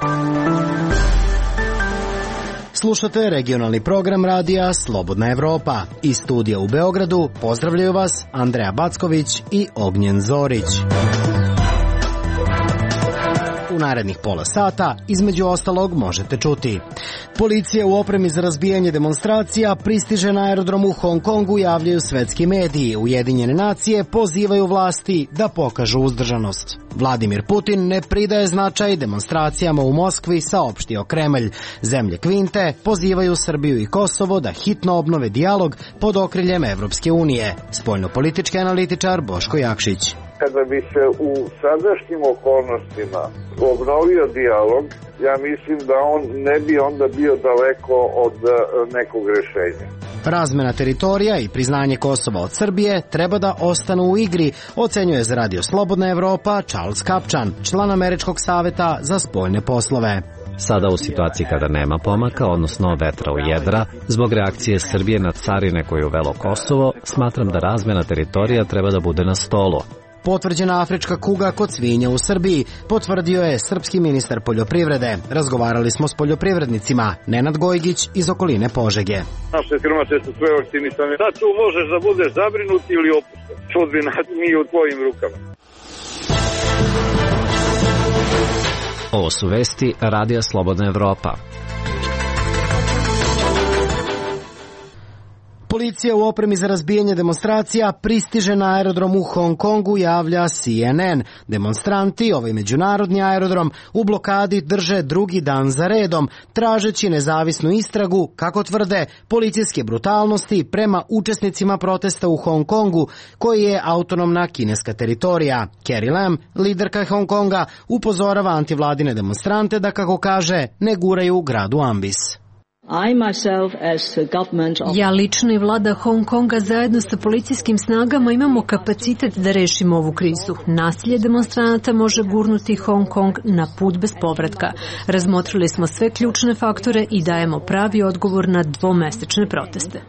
Slušate regionalni program radija Slobodna Evropa. Iz studija u Beogradu pozdravljaju vas Andreja Backović i Ognjen Zorić. U narednih pola sata, između ostalog, možete čuti. Policija u opremi za razbijanje demonstracija pristiže na aerodrom u Hong Kongu, javljaju svetski mediji. Ujedinjene nacije pozivaju vlasti da pokažu uzdržanost. Vladimir Putin ne pridaje značaj demonstracijama u Moskvi, saopštio Kremlj. Zemlje Kvinte pozivaju Srbiju i Kosovo da hitno obnove dijalog pod okriljem Evropske unije. Spoljnopolitički analitičar Boško Jakšić. Kada bi se u sadašnjim okolnostima obnovio dijalog, ja mislim da on ne bi onda bio daleko od nekog rešenja. Razmena teritorija i priznanje Kosova od Srbije treba da ostanu u igri, ocenjuje za Radio Slobodna Evropa Charles Kapčan, član Američkog saveta za spoljne poslove. Sada u situaciji kada nema pomaka, odnosno vetra u jedra, zbog reakcije Srbije na carine koju uvelo Kosovo, smatram da razmena teritorija treba da bude na stolu. Potvrđena afrička kuga kod svinja u Srbiji, potvrdio je srpski ministar poljoprivrede. Razgovarali smo s poljoprivrednicima. Nenad Gojgić iz okoline Požege. Naše krmače su sve vakcinisane. Da tu možeš da budeš zabrinut ili opušten. Sudbina nije u tvojim rukama. Ovo su vesti Radija Slobodna Evropa. Policija u opremi za razbijanje demonstracija pristiže na aerodrom u Hong Kongu, javlja CNN. Demonstranti, ovaj međunarodni aerodrom, u blokadi drže drugi dan za redom, tražeći nezavisnu istragu, kako tvrde, policijske brutalnosti prema učesnicima protesta u Hong Kongu, koji je autonomna kineska teritorija. Carrie Lam, liderka Hong Konga, upozorava antivladine demonstrante da, kako kaže, ne guraju grad u ambis. Ja lično i vlada Hong Konga zajedno sa policijskim snagama imamo kapacitet da rešimo ovu krizu. Nasilje demonstranata može gurnuti Hong Kong na put bez povratka. Razmotrili smo sve ključne faktore i dajemo pravi odgovor na dvomesečne proteste.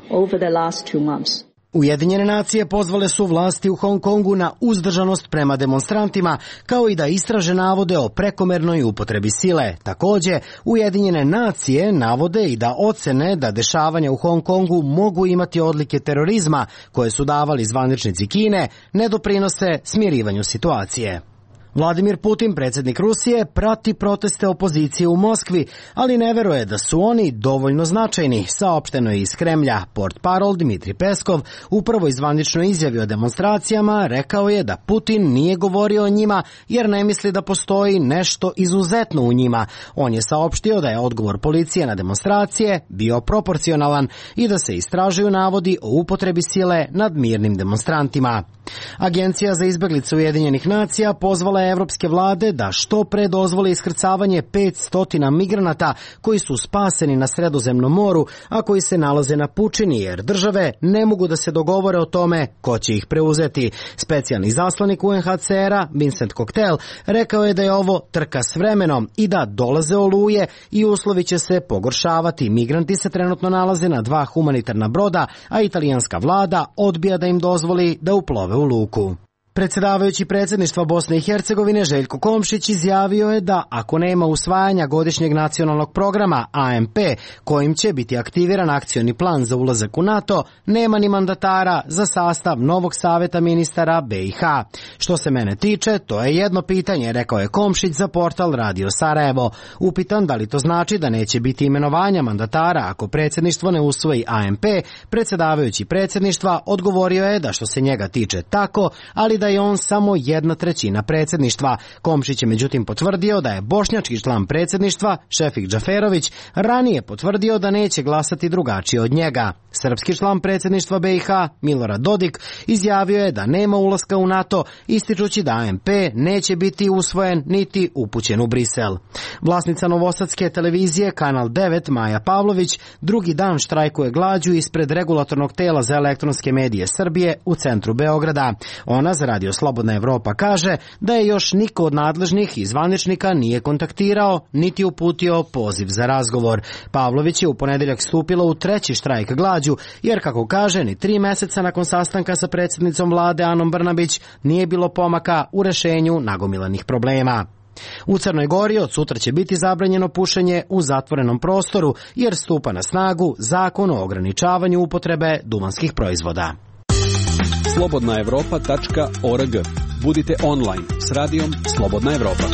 Ujedinjene nacije pozvale su vlasti u Hong Kongu na uzdržanost prema demonstrantima, kao i da istraže navode o prekomernoj upotrebi sile. Takođe, Ujedinjene nacije navode i da ocene da dešavanja u Hong Kongu mogu imati odlike terorizma, koje su davali zvaničnici Kine, ne doprinose smirivanju situacije. Vladimir Putin, predsjednik Rusije, prati proteste opozicije u Moskvi, ali ne veruje da su oni dovoljno značajni, saopšteno je iz Kremlja. Portparol Dmitrij Peskov u prvoj zvaničnoj izjavi o demonstracijama rekao je da Putin nije govorio o njima jer ne misli da postoji nešto izuzetno u njima. On je saopštio da je odgovor policije na demonstracije bio proporcionalan i da se istražuju navodi o upotrebi sile nad mirnim demonstrantima. Agencija za izbeglice Ujedinjenih nacija pozvala je evropske vlade da što pre dozvole iskrcavanje 500 migranata koji su spaseni na Sredozemnom moru, a koji se nalaze na pučini, jer države ne mogu da se dogovore o tome ko će ih preuzeti. Specijalni zaslanik UNHCR-a, Vincent Cocktail, rekao je da je ovo trka s vremenom i da dolaze oluje i uslovi će se pogoršavati. Migranti se trenutno nalaze na 2 humanitarna broda, a italijanska vlada odbija da im dozvoli da uplove u luku. Predsjedavajući predsjedništva Bosne i Hercegovine Željko Komšić izjavio je da ako nema usvajanja godišnjeg nacionalnog programa AMP, kojim će biti aktiviran akcioni plan za ulazak u NATO, nema ni mandatara za sastav novog saveta ministara BiH. Što se mene tiče, to je jedno pitanje, rekao je Komšić za portal Radio Sarajevo. Upitan da li to znači da neće biti imenovanja mandatara ako predsjedništvo ne usvoji AMP, predsjedavajući predsjedništva odgovorio je da što se njega tiče tako, ali da je on samo 1/3 predsjedništva. Komšić je međutim potvrdio da je bošnjački član predsjedništva, Šefik Džaferović, ranije potvrdio da neće glasati drugačije od njega. Srpski član predsjedništva BiH, Milorad Dodik, izjavio je da nema ulaska u NATO, ističući da AMP neće biti usvojen niti upućen u Brisel. Vlasnica novosadske televizije Kanal 9, Maja Pavlović, drugi dan štrajkuje glađu ispred regulatornog tela za elektronske medije Srbije u centru Beograda. Ona za Radio Slobodna Evropa kaže da je još niko od nadležnih i zvaničnika nije kontaktirao niti uputio poziv za razgovor. Pavlović je u ponedeljak stupila u 3. štrajk glađu, jer kako kaže, ni 3 meseca nakon sastanka sa predsjednicom vlade Anom Brnabić nije bilo pomaka u rešenju nagomilanih problema. U Crnoj Gori od sutra će biti zabranjeno pušenje u zatvorenom prostoru jer stupa na snagu zakon o ograničavanju upotrebe duvanskih proizvoda. slobodnaevropa.org. Budite online s radijom Slobodna Evropa.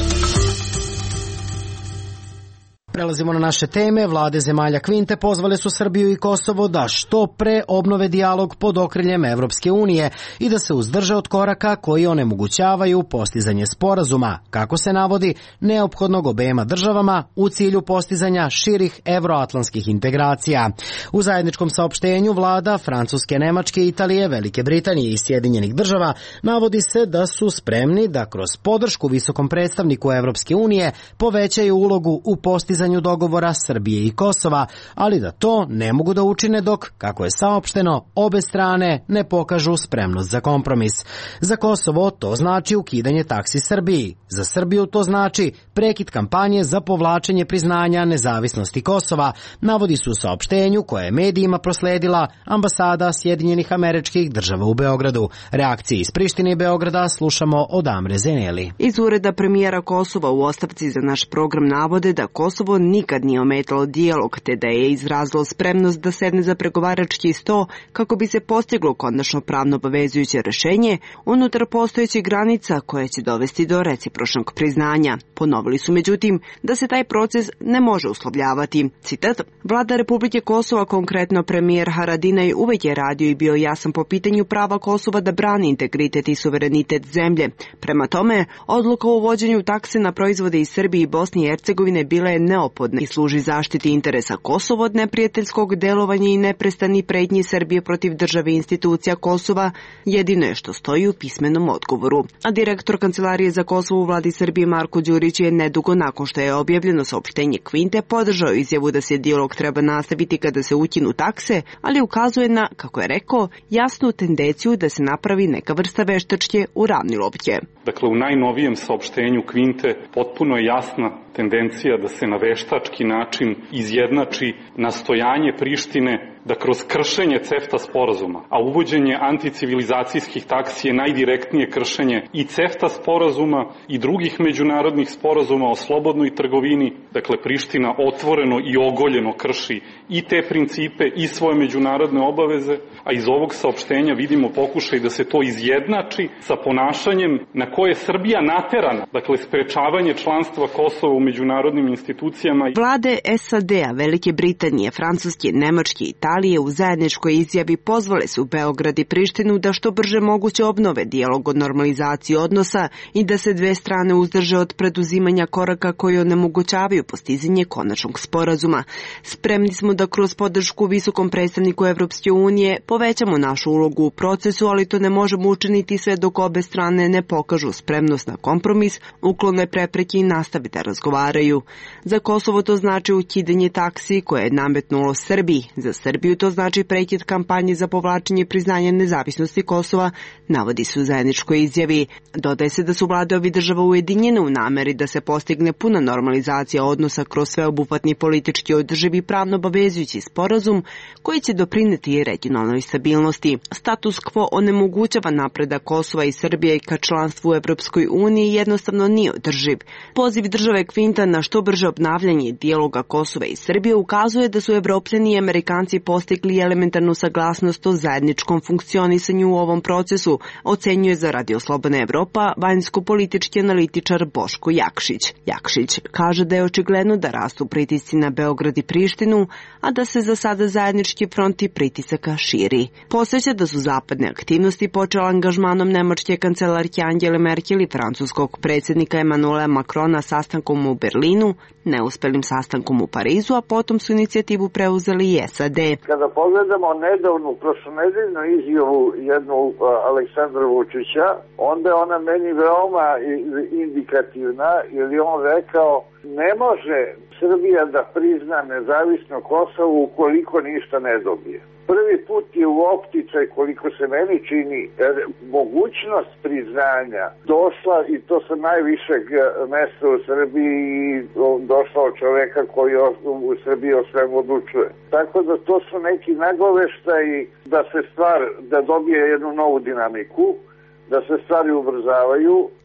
Prelazimo na naše teme. Vlade zemalja Kvinte pozvale su Srbiju i Kosovo da što pre obnove dijalog pod okriljem Evropske unije i da se uzdrže od koraka koji onemogućavaju postizanje sporazuma, kako se navodi, neophodnog obema državama u cilju postizanja širih evroatlantskih integracija. U zajedničkom saopštenju vlada Francuske, Nemačke, Italije, Velike Britanije i Sjedinjenih država navodi se da su spremni da kroz podršku visokom predstavniku Evropske unije povećaju ulogu u postizanju dogovora Srbije i Kosova, ali da to ne mogu da učine dok, kako je saopšteno, obe strane ne pokažu spremnost za kompromis. Za Kosovo to znači ukidanje taksi Srbiji. Za Srbiju to znači prekid kampanje za povlačenje priznanja nezavisnosti Kosova, navodi se u saopštenju koje je medijima prosledila ambasada Sjedinjenih Američkih Država u Beogradu. Reakcije iz Prištine i Beograda slušamo od Amre Zeneli. Iz ureda premijera Kosova u ostavci za naš program navode da Kosovo nikad nije ometalo dijalog, te da je izrazilo spremnost da sedne za pregovarački sto kako bi se postiglo konačno pravno obavezujuće rešenje unutar postojećih granica koje će dovesti do recipročnog priznanja. Ponovili su međutim da se taj proces ne može uslovljavati. Citat: Vlada Republike Kosova, konkretno premijer Haradinaj, uvek je radio i bio jasan po pitanju prava Kosova da brani integritet i suverenitet zemlje. Prema tome, odluka o uvođenju takse na proizvode iz Srbije i Bosne i Hercegovine bila je neophodna i služi zaštiti interesa Kosova od neprijateljskog delovanja i neprestani pretnji Srbije protiv države i institucija Kosova, jedino je što stoji u pismenom odgovoru. A direktor Kancelarije za Kosovo u vladi Srbije Marko Đurić je nedugo nakon što je objavljeno saopštenje Kvinte podržao izjavu da se dijalog treba nastaviti kada se ukinu takse, ali ukazuje na, kako je rekao, jasnu tendenciju da se napravi neka vrsta veštačke uravnilovke. Dakle, u najnovijem saopštenju Kvinte potpuno je jasna tendencija da se na veštački način izjednači nastojanje Prištine da kroz kršenje CEFTA sporazuma, a uvođenje anticivilizacijskih taksi je najdirektnije kršenje i CEFTA sporazuma i drugih međunarodnih sporazuma o slobodnoj trgovini, dakle Priština otvoreno i ogoljeno krši i te principe i svoje međunarodne obaveze, a iz ovog saopštenja vidimo pokušaj da se to izjednači sa ponašanjem na koje je Srbija naterana, dakle sprečavanje članstva Kosova u međunarodnim institucijama. Vlade SAD-a, Velike Britanije, Francuske, Nemačke i Italije u zajedničkoj izjavi pozvale su Beograd i Prištinu da što brže moguće obnove dijalog o normalizaciji odnosa i da se dve strane uzdrže od preduzimanja koraka koji onemogućavaju postizanje konačnog sporazuma. Spremni smo da kroz podršku visokom predstavniku Evropske unije povećamo našu ulogu u procesu, ali to ne možemo učiniti sve dok obe strane ne pokažu spremnost na kompromis, uklone prepreke i nastave da razgovaraju. Za Kosovo to znači ukidanje taksi koje je nametnulo Srbiji. Za Srbiju to znači prekid kampanje za povlačenje priznanja nezavisnosti Kosova, navodi se u zajedničkoj izjavi. Dodaje se da su vlade ovih država ujedinjene u nameri da se postigne puna normalizacija odnosa kroz sveobuhvatni politički održivi pravno obavezujući sporazum koji će doprineti regionalnoj stabilnosti. Status quo onemogućava napredak Kosova i Srbije ka članstvu u Evropskoj uniji jednostavno nije održiv. Poziv države Kvinta na što brže obnavljanje dijaloga Kosova i Srbije ukazuje da su Evropljani i Amerikanci postigli elementarnu saglasnost o zajedničkom funkcionisanju u ovom procesu, ocenjuje za Radio Slobodna Evropa vanjsko-politički analitičar Boško Jakšić. Jakšić kaže da je očigledno da rastu pritisci na Beograd i Prištinu, a da se za sada zajednički fronti pritisaka širi. Podseća da su zapadne aktivnosti počele angažmanom nemačke kancelarke Angele Merkel i francuskog predsjednika Emmanuela Macrona sastankom u Berlinu, neuspelim sastankom u Parizu, a potom su inicijativu preuzeli i SAD. Kada pogledamo nedavnu prošlonedeljnu izjavu jednu Aleksandra Vučića, onda je ona meni veoma indikativna, jer je on rekao ne može Srbija da prizna nezavisno Kosovo ukoliko ništa ne dobije. Prvi put je u opticaj, koliko se meni čini, mogućnost priznanja došla, i to sa najvišeg mesta u Srbiji, došla od čoveka koji u Srbiji o svemu odlučuje. Tako da to su neki nagoveštaji da se da dobije jednu novu dinamiku, da se stvari ubrzavaju.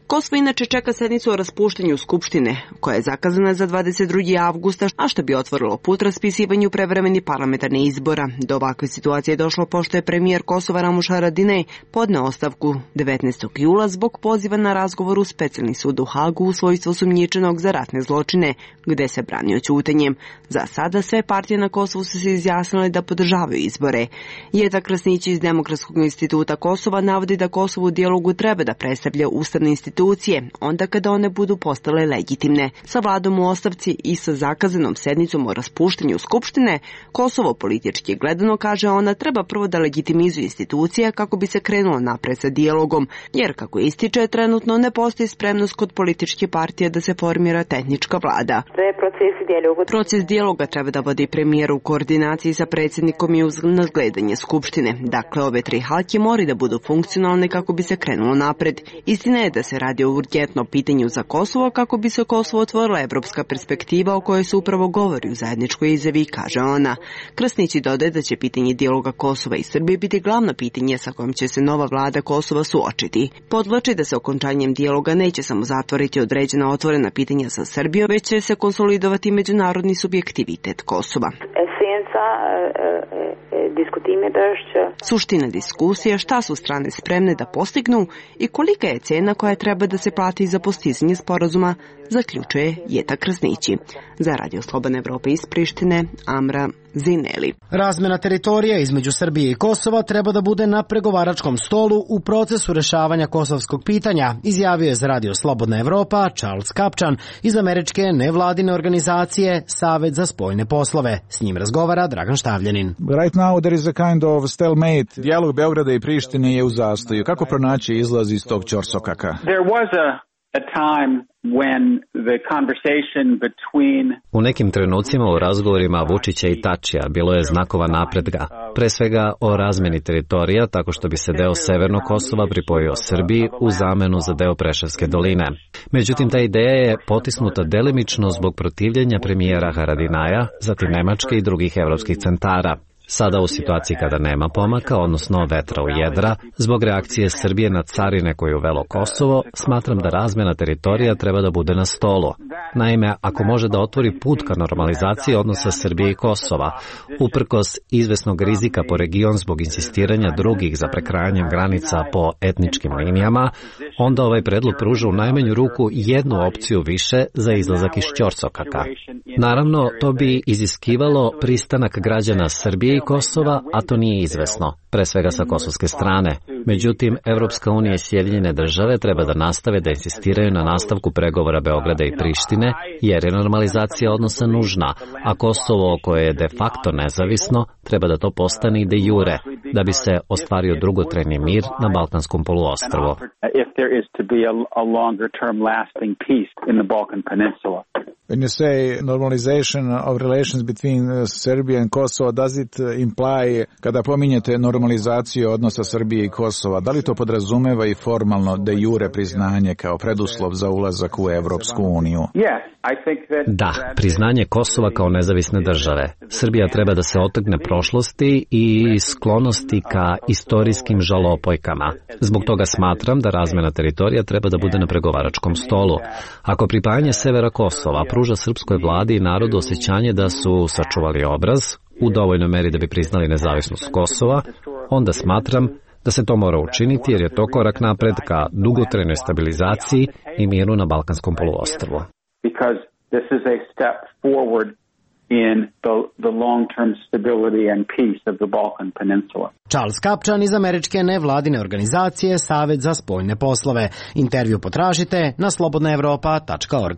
Kosovo inače čeka sednicu o raspuštanju Skupštine, koja je zakazana za 22. avgusta, a što bi otvorilo put raspisivanju prevremenih parlamentarnih izbora. Do ovakve situacije je došlo pošto je premijer Kosova Ramuš Haradinaj podneo ostavku 19. jula zbog poziva na razgovor u specijalni sud u Hagu u svojstvu osumnjičenog za ratne zločine, gde se branio ćutanjem. Za sada sve partije na Kosovu su se izjasnile da podržavaju izbore. Jeta Krasnić iz Demokratskog instituta Kosova navodi da Kosovo u dijalogu treba da predstavlja ustavne institucije, onda kada one budu postale legitimne. Sa vladom u ostavci i sa zakazanom sednicom o raspuštanju Skupštine, Kosovo politički gledano, kaže ona, treba prvo da legitimizuje institucije kako bi se krenulo napred sa dijalogom, jer kako ističe, trenutno ne postoji spremnost kod političke partije da se formira tehnička vlada. Proces dijaloga treba da vodi premijer u koordinaciji sa predsjednikom i uz nadgledanje Skupštine. Dakle, ove tri halke moraju da budu funkcionalne kako bi se krenulo napred. Istina je da se radi o urgentnom pitanju za Kosovo kako bi se Kosovo otvorila evropska perspektiva o kojoj se upravo govori u zajedničkoj izjavi, kaže ona. Krasnić dodaje da će pitanje dijaloga Kosova i Srbije biti glavno pitanje sa kojim će se nova vlada Kosova suočiti. Podvlači da se okončanjem dijaloga neće samo zatvoriti određena otvorena pitanja sa Srbijom, već će se konsolidovati međunarodni subjektivitet Kosova. Suština diskusije šta su strane spremne da postignu i kolika je cena koja treba da se plati za postizanje sporazuma, zaključuje Jeta Krasnići. Za Radio Slobodna Evropa iz Prištine, Amra Zineli. Razmena teritorija između Srbije i Kosova treba da bude na pregovaračkom stolu u procesu rešavanja kosovskog pitanja, izjavio je za Radio Slobodna Evropa Charles Kapčan iz američke nevladine organizacije Savet za spoljne poslove. S njim razgovara Dragan Štavljanin. Right now there is a kind of stalemate. Dijalog Beograda i Prištine je u zastoju. Kako pronaći izlaz iz tog ćorsokaka? There was a time when the conversation between... U nekim trenucima u razgovorima Vučića i Tačija bilo je znakova napretka, pre svega o razmeni teritorija tako što bi se deo Severnog Kosova pripojio Srbiji u zamenu za deo Preševske doline. Međutim, ta ideja je potisnuta delimično zbog protivljenja premijera Haradinaja, zatim Nemačke i drugih evropskih centara. Sada u situaciji kada nema pomaka, odnosno vetra u jedra, zbog reakcije Srbije na carine koju uvelo Kosovo, smatram da razmena teritorija treba da bude na stolu. Naime, ako može da otvori put ka normalizaciji odnosa Srbije i Kosova, uprkos izvesnog rizika po region zbog insistiranja drugih za prekrajanjem granica po etničkim linijama, onda ovaj predlog pruža u najmanju ruku jednu opciju više za izlazak iz ćorsokaka. Naravno, to bi iziskivalo pristanak građana Srbije i Kosova, a to nije izvesno, pre svega sa kosovske strane. Međutim, Evropska unija i Sjedinjene države treba da nastave da insistiraju na nastavku pregovora Beograda i Prištine, jer je normalizacija odnosa nužna, a Kosovo, koje je de facto nezavisno, treba da to postane i de jure, da bi se ostvario dugotrajni mir na Balkanskom poluostrvu. When you say normalization of relations between Serbia and Kosovo, does it imply, kada pominjete normalizaciju odnosa Srbije i Kosova, da li to podrazumeva i formalno de jure priznanje kao preduslov za ulazak u Evropsku uniju? Da, priznanje Kosova kao nezavisne države. Srbija treba da se otrgne prošlosti i sklonosti ka istorijskim žalopojkama. Zbog toga smatram da razmena teritorija treba da bude na pregovaračkom stolu. Ako pripajanje severa Kosova pruža srpskoj vladi i narodu osjećanje da su sačuvali obraz u dovoljnoj meri da bi priznali nezavisnost Kosova, onda smatram da se to mora učiniti jer je to korak napred ka dugotrajnoj stabilizaciji i miru na Balkanskom poluostrvu. Because this is a step forward in the long-term stability and peace of the Balkan Peninsula. Charles Kapčan iz američke nevladine organizacije Savet za spoljne poslove. Intervju potražite na slobodnaevropa.org.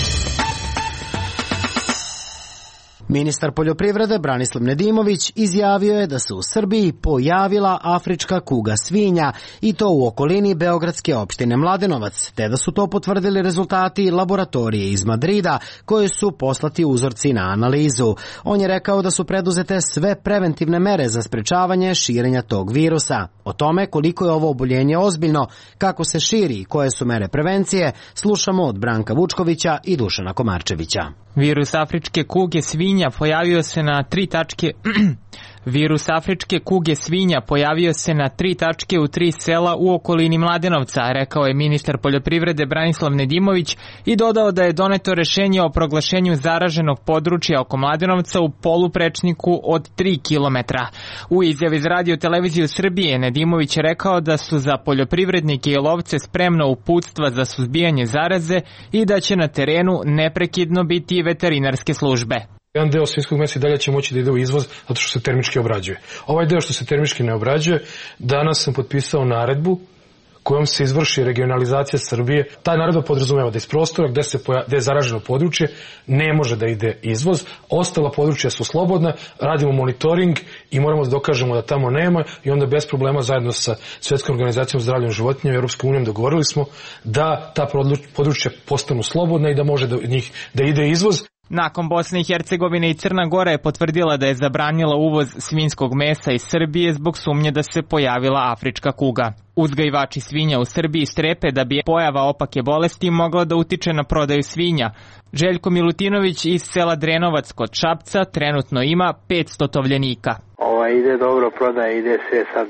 Ministar poljoprivrede Branislav Nedimović izjavio je da se u Srbiji pojavila afrička kuga svinja i to u okolini beogradske opštine Mladenovac, te da su to potvrdili rezultati laboratorije iz Madrida koje su poslati uzorci na analizu. On je rekao da su preduzete sve preventivne mere za sprečavanje širenja tog virusa. O tome koliko je ovo oboljenje ozbiljno, kako se širi i koje su mere prevencije, slušamo od Branka Vučkovića i Dušana Komarčevića. Virus afričke kuge svinja pojavio se na 3 tačke Virus afričke kuge svinja pojavio se na 3 tačke u 3 sela u okolini Mladenovca, rekao je ministar poljoprivrede Branislav Nedimović i dodao da je doneto rešenje o proglašenju zaraženog područja oko Mladenovca u poluprečniku od 3 kilometra. U izjavi za Radio televiziju Srbije Nedimović je rekao da su za poljoprivrednike i lovce spremna uputstva za suzbijanje zaraze i da će na terenu neprekidno biti i veterinarske službe. Jedan deo svinjskog mesa i dalje će moći da ide u izvoz zato što se termički obrađuje. Ovaj deo što se termički ne obrađuje, danas sam potpisao naredbu kojom se izvrši regionalizacija Srbije. Ta naredba podrazumeva da iz prostora gde je zaraženo područje ne može da ide izvoz. Ostala područja su slobodna, radimo monitoring i moramo da dokažemo da tamo nema i onda bez problema zajedno sa Svetskom organizacijom zdravlja životinja i Europskom unijom dogovorili smo da ta područja postanu slobodna i da može da ide izvoz. Nakon Bosne i Hercegovine i Crna Gora je potvrdila da je zabranila uvoz svinjskog mesa iz Srbije zbog sumnje da se pojavila afrička kuga. Uzgajivači svinja u Srbiji strepe da bi pojava opake bolesti mogla da utiče na prodaju svinja. Željko Milutinović iz sela Drenovac kod Šapca trenutno ima 500 tovljenika. Ide dobro prodaje, ide sve sad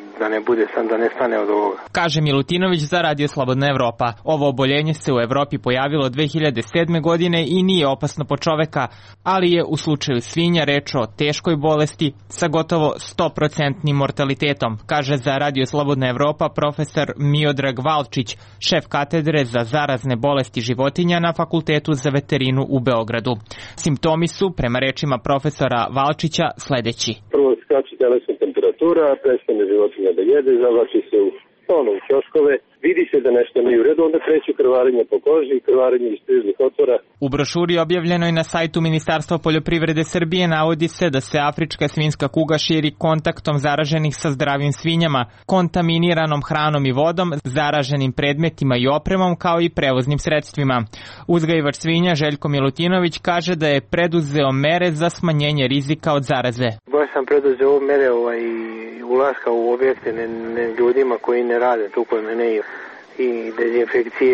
da ne stane od ovoga. Kaže Milutinović za Radio Slobodna Evropa. Ovo oboljenje se u Evropi pojavilo 2007. godine i nije opasno po čoveka, ali je u slučaju svinja reč o teškoj bolesti sa gotovo 100% mortalitetom, kaže za Radio Slobodna Evropa profesor Miodrag Valčić, šef katedre za zarazne bolesti životinja na Fakultetu za veterinu u Beogradu. Simptomi su, prema rečima profesora Valčića, sledeći. Prvo skače telesna temperatura, prestane životinja da jede, zavlači se u ćoškove, vidi se da nešto nije u redu, onda kreću krvarenje po koži i krvarenje iz priznih otvora. U brošuri objavljenoj na sajtu Ministarstva poljoprivrede Srbije navodi se da se afrička svinjska kuga širi kontaktom zaraženih sa zdravim svinjama, kontaminiranom hranom i vodom, zaraženim predmetima i opremom kao i prevoznim sredstvima. Uzgajivač svinja Željko Milutinović kaže da je preduzeo mere za smanjenje rizika od zaraze. Baš sam preduzeo mere ulaska u objekte ljudima koji ne rade tu kod mene i dezinfekcije,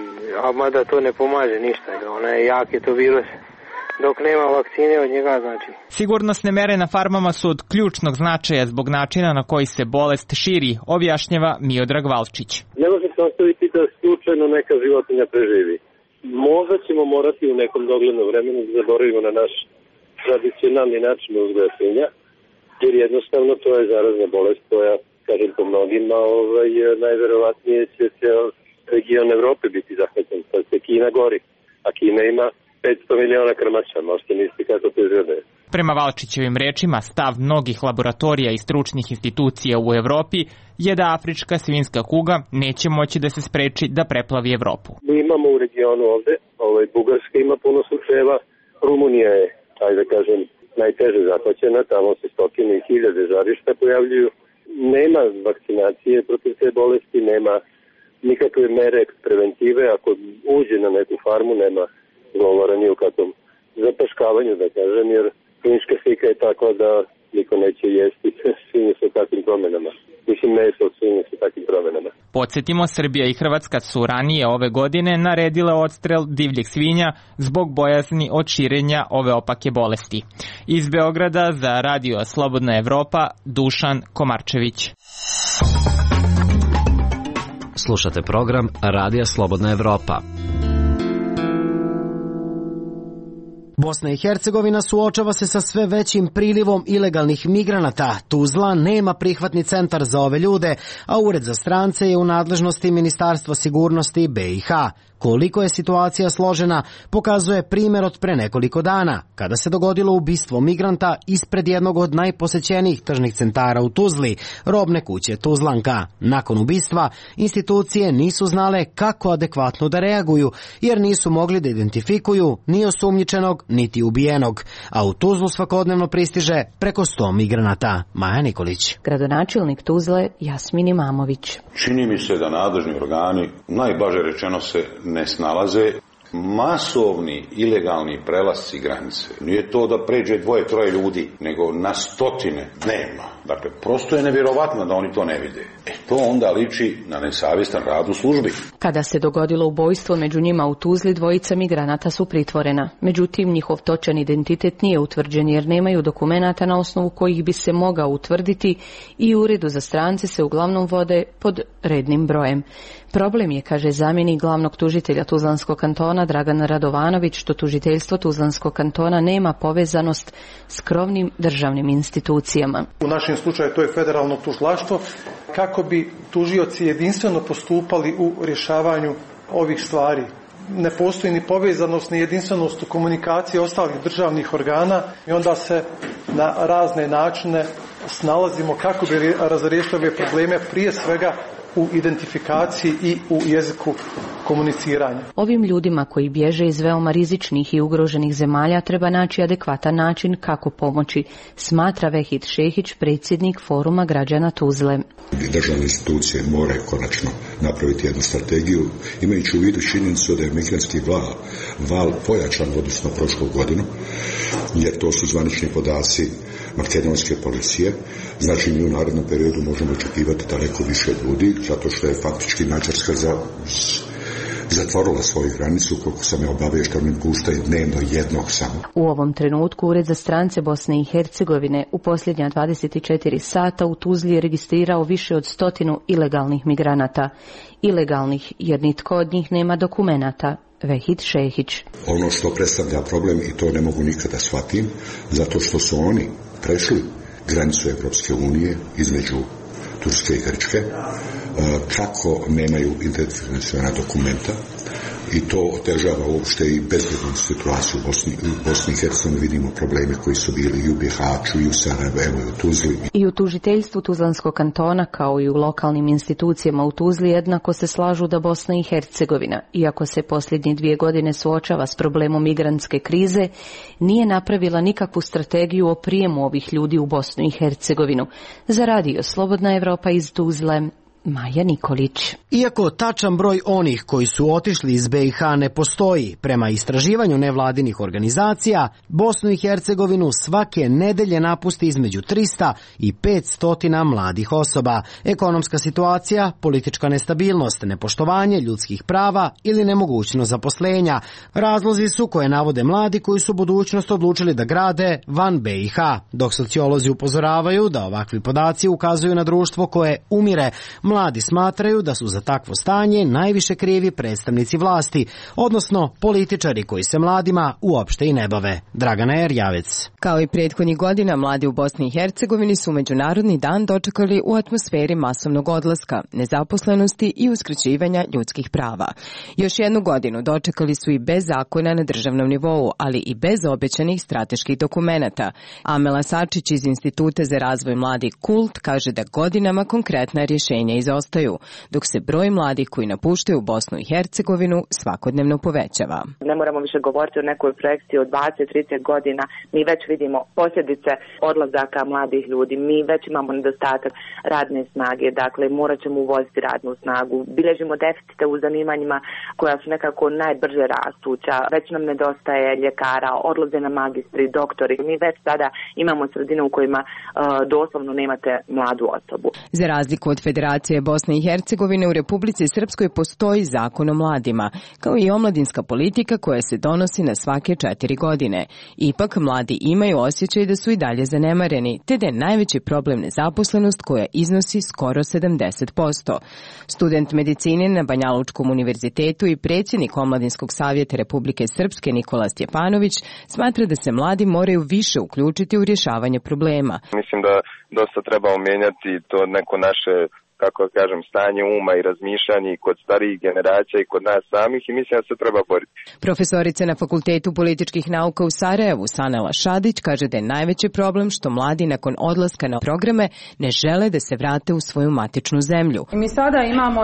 a mada to ne pomaže ništa, ona je jak je to virus. Dok nema vakcine od njega, znači. Sigurnosne mere na farmama su od ključnog značaja zbog načina na koji se bolest širi, objašnjava Miodrag Valčić. Ne može se ostaviti da slučajno neka životinja preživi. Možda ćemo morati u nekom doglednom vremenu da zaboravimo na naš tradicionalni način uzgoja svinja, jer jednostavno to je zarazna bolest koja, kažem po mnogima, najverovatnije će ceo region Evrope biti zahvaćen, sad se Kina gori, a Kina ima 500 miliona krmača, možete misliti kako to izgleda. Prema Valčićevim rečima, stav mnogih laboratorija i stručnih institucija u Evropi je da afrička svinjska kuga neće moći da se spreči da preplavi Evropu. Mi imamo u regionu ovde, Bugarska ima puno slučajeva, Rumunija je, ajde da kažem, najteže zahvaćena, tamo se stotine i hiljade žarišta pojavljuju. Nema vakcinacije protiv te bolesti, nema nikakve mere preventive, ako uđe na neku farmu nema govora ni o kakvom zapaškavanju, da kažem, jer klinička slika je takva da niko neće jesti svinje sa takvim promenama. Mislim, meso od svinje sa takvim promenama. Podsjetimo, Srbija i Hrvatska su ranije ove godine naredile odstrel divljih svinja zbog bojazni od širenja ove opake bolesti. Iz Beograda za Radio Slobodna Evropa, Dušan Komarčević. Slušate program Radija Slobodna Evropa. Bosna i Hercegovina suočava se sa sve većim prilivom ilegalnih migranata. Tuzla nema prihvatni centar za ove ljude, a Ured za strance je u nadležnosti Ministarstva sigurnosti BiH. Koliko je situacija složena, pokazuje primjer od pre nekoliko dana, kada se dogodilo ubistvo migranta ispred jednog od najposećenijih tržnih centara u Tuzli, robne kuće Tuzlanka. Nakon ubistva, institucije nisu znale kako adekvatno da reaguju, jer nisu mogli da identifikuju ni osumnjičenog, niti ubijenog. A u Tuzlu svakodnevno pristiže preko 100 migranata. Maja Nikolić. Gradonačelnik Tuzle Jasmin Imamović. Čini mi se da nadležni organi, najblaže rečeno, se ne snalaze. Masovni ilegalni prelasci granice. Nije to da pređe 2-3 ljudi, nego na stotine dnevno. Dakle, prosto je nevjerovatno da oni to ne vide. To onda liči na nesavjestan rad u službi. Kada se dogodilo ubojstvo među njima u Tuzli, dvojica migranata su pritvorena. Međutim, njihov točan identitet nije utvrđen jer nemaju dokumenata na osnovu kojih bi se mogao utvrditi i u uredu za strance se uglavnom vode pod rednim brojem. Problem je, kaže zamjenik glavnog tužitelja Tuzlanskog kantona Dragan Radovanović, što tužiteljstvo Tuzlanskog kantona nema povezanost s krovnim državnim institucijama. U našem slučaju to je federalno tužilaštvo, kako bi tužioci jedinstveno postupali u rješavanju ovih stvari. Ne postoji ni povezanost ni jedinstvenost u komunikaciji ostalih državnih organa i onda se na razne načine snalazimo kako bi razriješili ove probleme, prije svega u identifikaciji i u jeziku komuniciranja. Ovim ljudima koji bježe iz veoma rizičnih i ugroženih zemalja treba naći adekvatan način kako pomoći, smatra Vehid Šehić, predsjednik Foruma građana Tuzle. Državne institucije moraju konačno napraviti jednu strategiju, imajući u vidu činjenicu da je migrantski val pojačan odnosno prošlu godinu, jer to su zvanični podaci makedonske policije. Znači mi u narednom periodu možemo očekivati daleko više ljudi, zato što je faktički Mađarska zatvorila svoju granicu, koliko sam je obaviješten, ne puštaju dnevno jednog samo. U ovom trenutku Ured za strance Bosne i Hercegovine u posljednja 24 sata u Tuzli je registrirao više od 100 ilegalnih migranata. Ilegalnih jer nitko od njih nema dokumenata. Vehid Šehić. Ono što predstavlja problem, i to ne mogu nikada shvatim, zato što su oni prešli granicu Evropske unije između Turske i Grčke, kako nemaju identifikaciona dokumenta, i to otežava uopšte i bezbednu situaciju u Bosni i Hercegovini. Vidimo probleme koji su bili i u Bihaću, i u Sarajevu, i u Tuzli. I u tužiteljstvu Tuzlanskog kantona, kao i u lokalnim institucijama u Tuzli, jednako se slažu da Bosna i Hercegovina, iako se posljednje 2 godine suočava s problemom migrantske krize, nije napravila nikakvu strategiju o prijemu ovih ljudi u Bosnu i Hercegovinu. Za radio Slobodna Evropa iz Tuzle, Maja Nikolić. Iako tačan broj onih koji su otišli iz BiH ne postoji, prema istraživanju nevladinih organizacija, Bosnu i Hercegovinu svake nedelje napusti između 300 i 500 mladih osoba. Ekonomska situacija, politička nestabilnost, nepoštovanje ljudskih prava ili nemogućnost zaposlenja razlozi su koje navode mladi koji su budućnost odlučili da grade van BiH, dok sociolozi upozoravaju da ovakvi podaci ukazuju na društvo koje umire. Mladi smatraju da su za takvo stanje najviše krivi predstavnici vlasti, odnosno političari koji se mladima uopšte i ne bave. Dragana Erjavec. Kao i prethodnih godina, mladi u Bosni i Hercegovini su Međunarodni dan dočekali u atmosferi masovnog odlaska, nezaposlenosti i uskraćivanja ljudskih prava. Još jednu godinu dočekali su i bez zakona na državnom nivou, ali i bez obećanih strateških dokumenata. Amela Sačić iz Instituta za razvoj mladih KULT kaže da godinama konkretna rješenja izostaju, dok se broj mladih koji napuštaju Bosnu i Hercegovinu svakodnevno povećava. Ne moramo više govoriti o nekoj projekciji od 20-30 godina. Mi već vidimo posljedice odlazaka mladih ljudi. Mi već imamo nedostatak radne snage. Dakle, morat ćemo uvoziti radnu snagu. Bilježimo deficite u zanimanjima koja su nekako najbrže rastuća. Već nam nedostaje ljekara, odlaze na magistri, doktori. Mi već sada imamo sredine u kojima doslovno nemate mladu osobu. Za razliku od Federacije Bosne i Hercegovine, u Republici Srpskoj postoji zakon o mladima, kao i omladinska politika koja se donosi na svake 4 godine. Ipak mladi imaju osjećaj da su i dalje zanemareni, te da je najveći problem nezaposlenost koja iznosi skoro 70%. Student medicine na Banjalučkom univerzitetu i predsjednik Omladinskog savjeta Republike Srpske Nikola Stjepanović smatra da se mladi moraju više uključiti u rješavanje problema. Mislim da dosta treba mijenjati to neko naše, kako kažem, stanje uma i razmišljanje i kod starijih generacija i kod nas samih, i mislim da se treba boriti. Profesorica na Fakultetu političkih nauka u Sarajevu, Sanela Šadić, kaže da je najveći problem što mladi nakon odlaska na programe ne žele da se vrate u svoju matičnu zemlju. I mi sada imamo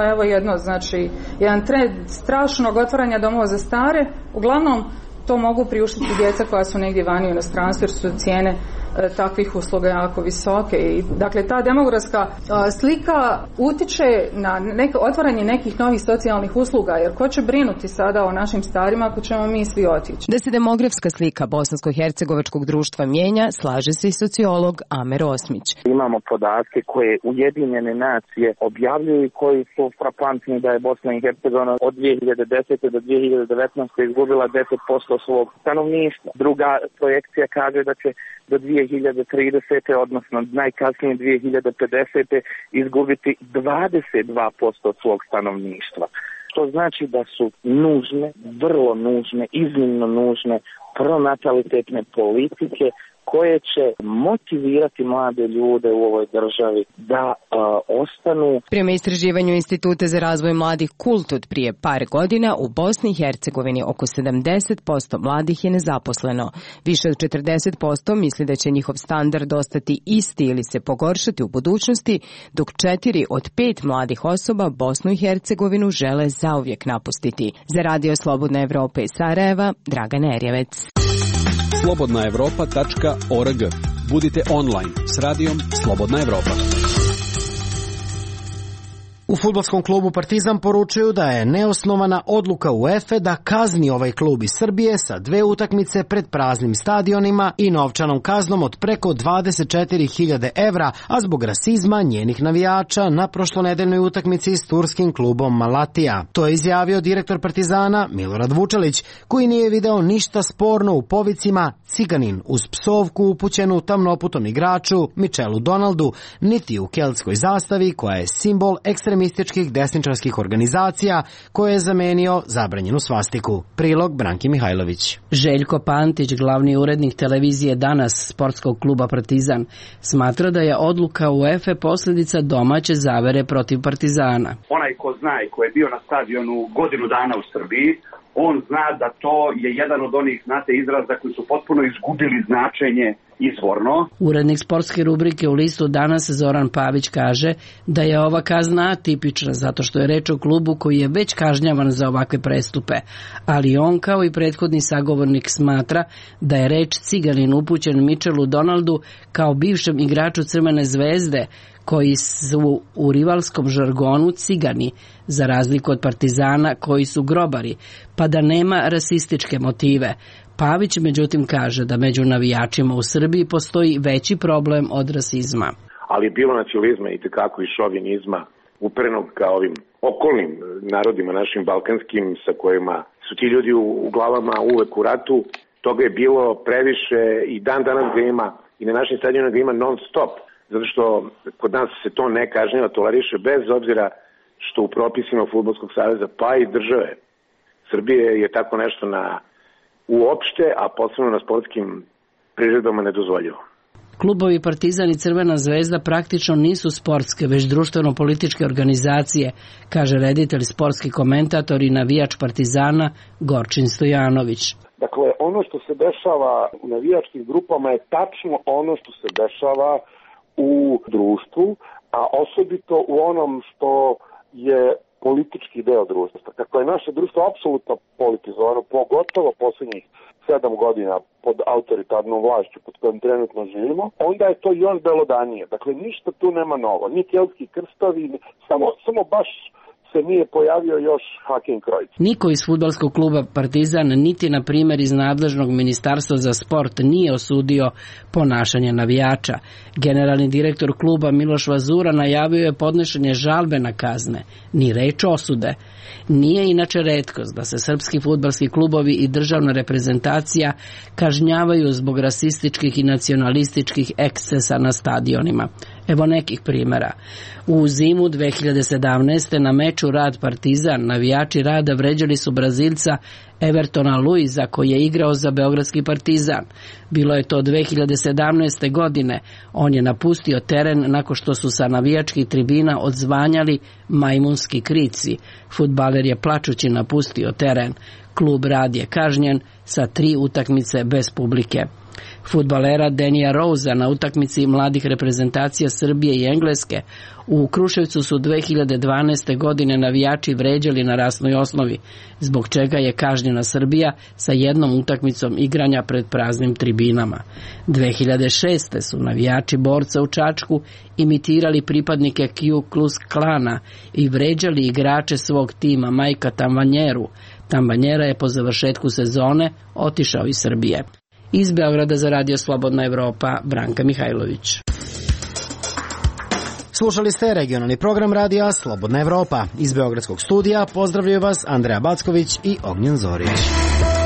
jedan trend strašnog otvaranja domova za stare. Uglavnom to mogu priuštiti djeca koja su negdje vani u inostranstvu jer su cijene takvih usluga jako visoke. I, dakle, ta demografska slika utiče na otvaranje nekih novih socijalnih usluga, jer ko će brinuti sada o našim starima ako ćemo mi svi otići? Da se demografska slika bosansko-hercegovačkog društva mijenja, slaže se i sociolog Amer Osmić. Imamo podatke koje Ujedinjene nacije objavljuju i koji su frapantni, da je Bosna i Hercegovina od 2010. do 2019. izgubila 10% svog stanovništva. Druga projekcija kaže da će do 2030. odnosno najkasnije 2050. izgubiti 22% svog stanovništva. To znači da su nužne, vrlo nužne, iznimno nužne pronatalitetne politike koje će motivirati mlade ljude u ovoj državi da ostanu. Prema istraživanju Instituta za razvoj mladih KULT od prije par godina, u Bosni i Hercegovini oko 70% mladih je nezaposleno. Više od 40% misli da će njihov standard ostati isti ili se pogoršati u budućnosti, dok 4 od 5 mladih osoba Bosnu i Hercegovinu žele zauvijek napustiti. Za Radio Slobodna Evropa iz Sarajeva, Dragana Erjevec. slobodnaevropa.org. Budite online s radijom Slobodna Evropa. U fudbalskom klubu Partizan poručuju da je neosnovana odluka UEFA da kazni ovaj klub iz Srbije sa 2 utakmice pred praznim stadionima i novčanom kaznom od preko 24.000 evra, a zbog rasizma njenih navijača na prošlonedeljnoj utakmici s turskim klubom Malatija. To je izjavio direktor Partizana Milorad Vučelić, koji nije video ništa sporno u povicima ciganin uz psovku upućenu tamnoputom igraču Michelu Donaldu, niti u keltskoj zastavi koja je simbol ekstremističkih desničarskih organizacija koje je zamenio zabranjenu svastiku. Prilog Branki Mihajlović. Željko Pantić, glavni urednik televizije Danas sportskog kluba Partizan, smatra da je odluka UEFA posljedica domaće zavere protiv Partizana. Onaj ko zna i ko je bio na stadionu godinu dana u Srbiji, on zna da to je jedan od onih, izraza koji su potpuno izgubili značenje izvorno. Urednik sportske rubrike u listu Danas Zoran Pavić kaže da je ova kazna atipična zato što je reč o klubu koji je već kažnjavan za ovakve prestupe, ali on kao i prethodni sagovornik smatra da je reč ciganin upućen Michelu Donaldu kao bivšem igraču Crvene zvezde, koji su u rivalskom žargonu cigani, za razliku od Partizana koji su grobari, pa da nema rasističke motive. Pavić međutim kaže da među navijačima u Srbiji postoji veći problem od rasizma. Ali je bilo nacionalizma i tekako i šovinizma uprenog ka ovim okolnim narodima našim balkanskim sa kojima su ti ljudi u glavama uvek u ratu. Toga je bilo previše i dan danas ga ima i na našim stadionima ga ima non stop. Zato što kod nas se to ne kažnjava, toleriše bez obzira što u propisima Fudbalskog saveza pa i države Srbije je tako nešto uopšte, a posebno na sportskim priredbama nedozvoljivo. Klubovi Partizan i Crvena zvezda praktično nisu sportske, već društveno-političke organizacije, kaže reditelj, sportski komentator i navijač Partizana Gorčin Stojanović. Dakle, ono što se dešava u navijačkim grupama je tačno ono što se dešava u društvu, a osobito u onom što je politički deo društva. Kako je naše društvo apsolutno politizovano, pogotovo posljednjih 7 godina pod autoritarnom vlašću pod kojom trenutno živimo, onda je to još belodanije. Dakle, ništa tu nema novo. Ni keltski krstovi, samo baš se nije pojavio još Hakenkreuz. Niko iz fudbalskog kluba Partizan, niti na primjer iz nadležnog ministarstva za sport, nije osudio ponašanje navijača. Generalni direktor kluba Miloš Vazura najavio je podnošenje žalbe na kazne, ni reč osude. Nije inače retkost da se srpski fudbalski klubovi i državna reprezentacija kažnjavaju zbog rasističkih i nacionalističkih ekscesa na stadionima. Evo nekih primjera. U zimu 2017. na meču Rad Partizan navijači Rada vređali su Brazilca Evertona Luiza koji je igrao za beogradski Partizan. Bilo je to 2017. godine. On je napustio teren nakon što su sa navijačkih tribina odzvanjali majmunski krici. Fudbaler je plačući napustio teren. Klub Rad je kažnjen sa 3 utakmice bez publike. Fudbalera Denija Rouza na utakmici mladih reprezentacija Srbije i Engleske u Kruševcu su 2012. godine navijači vređali na rasnoj osnovi, zbog čega je kažnjena Srbija sa 1 utakmicom igranja pred praznim tribinama. 2006. su navijači Borca u Čačku imitirali pripadnike Ku Klux Klana i vređali igrače svog tima Majka Tambanjeru. Tambanjera je po završetku sezone otišao iz Srbije. Iz Beograda za Radio Slobodna Evropa, Branka Mihajlović. Slušali ste regionalni program Radija Slobodna Evropa. Iz Beogradskog studija pozdravljaju vas Andreja Backović i Ognjen Zorić.